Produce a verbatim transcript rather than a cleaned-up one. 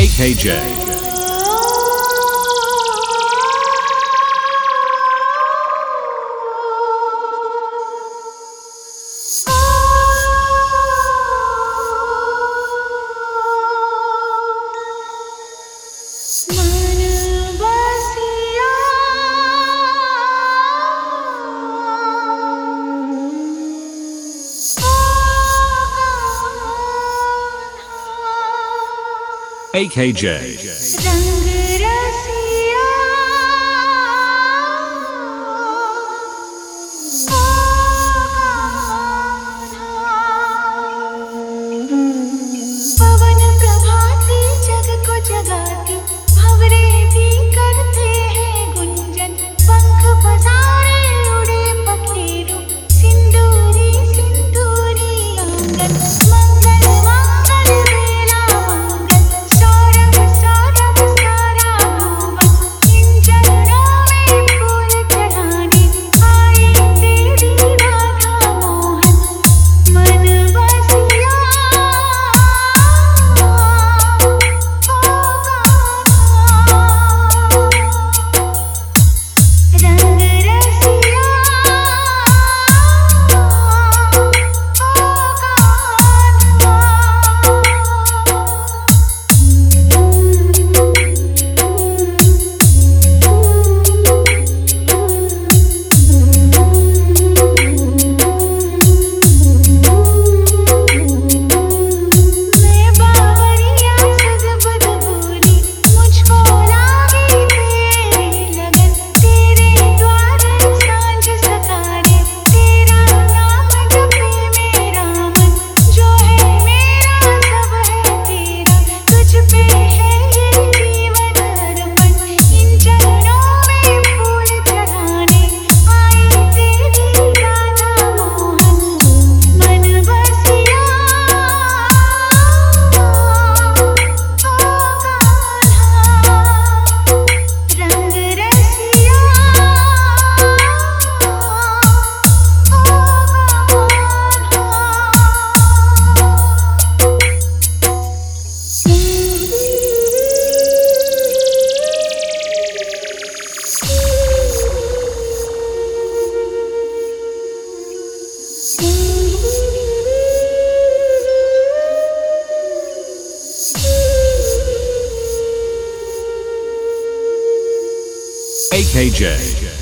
A K J. A K J. पवन प्रभाती जग को जगाती भंवरे भी करते हैं गुंजन पंख पसारे उड़े पखेरु सिंदूरी सिंदूरी आंगन मंगल मंगल बेला मंगल सौरभ सौरभ सारा भुवन इन चरणों में फूल चढ़ाने आई तेरी राधा मोहन मन बसिया A K J.